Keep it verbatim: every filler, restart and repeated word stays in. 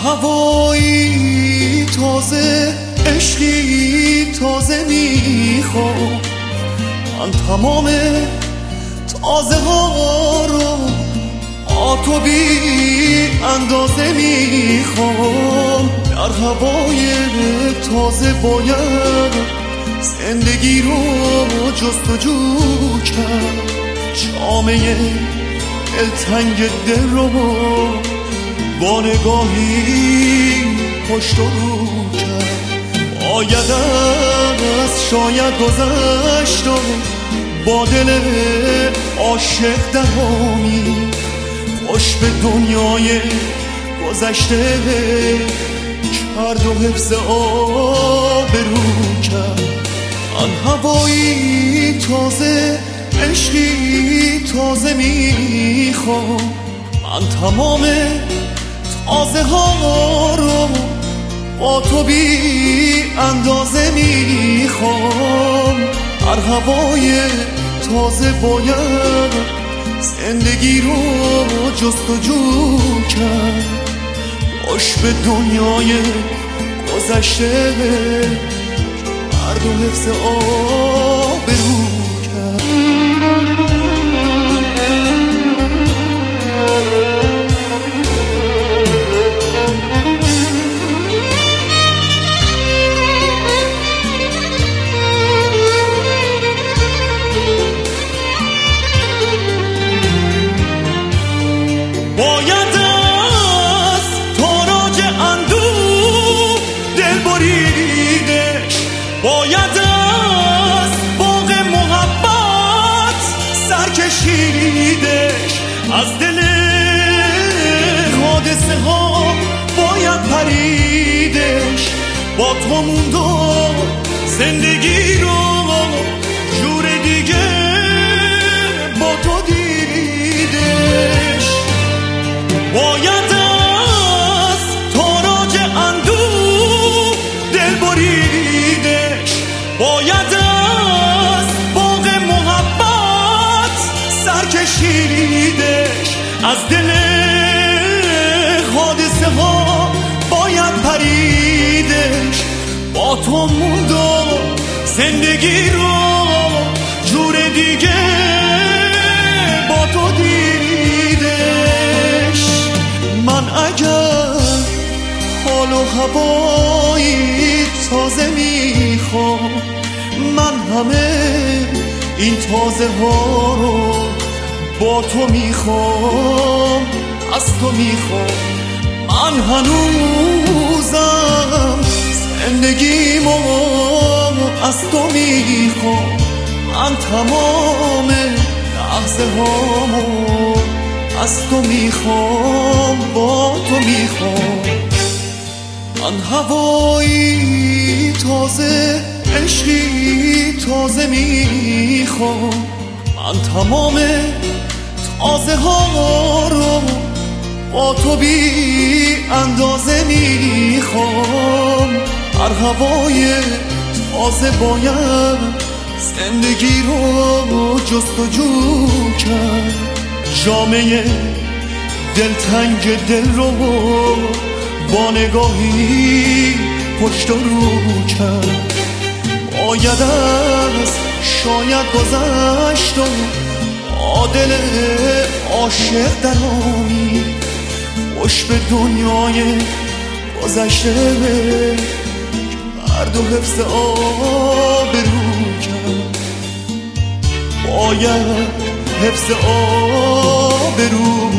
هوایی تازه، عشقی تازه میخوام. من تمام تازه ها رو آتو بی اندازه میخوام. در هوای تازه باید زندگی رو جستجو کرد، جامعه دلتنگ دل رو با نگاهی پشت و رو کرد. باید از شاید گذشت و با دل عاشق درامی خوش به دنیای گذشته کرد و حفظ آبرو کرد. من هوایی تازه، عشقی تازه میخوام. من تمام تازه ها رو با تو بی اندازه میخوام. هر هوای تازه باید زندگی رو جستجو کرد، خوش به دنیای گذشته مرد و حفظ آبرو کرد. باید از تاراج اندوه دل بریدش، باید از باغ محبت سر کشیدش، از دل حادثه ها باید پریدش. با تو موندم زندگی رو جور دیگه با تو دیدش. باید از تاراج اندوه دل بریدش، باید از باغ محبت سر کشیدش، از دل حادثه ها باید پریدش. با تو موندم زندگی رو جور دیگه با تو دیدش. من اگر حال و هوایی تازه میخوام، من همه این تازه ها رو با تو میخوام، از تو میخوام. من هنوزم زندگیمو از تو میخوام. من تمام لحظه هامو از تو میخوام، با تو میخوام. من هوایی تازه، عشقی تازه میخوام. من تمام تازه ها رو با تو بی اندازه میخوام. هر هوای تازه باید زندگی رو جستجو کرد، جامعه دلتنگ دل رو با نگاهی پشت و رو کرد. باید از شاید گذشت و عادل عاشق درامی خوش به دنیای گذشته کرد و حفظ آبرو کرد. باید حفظ آبرو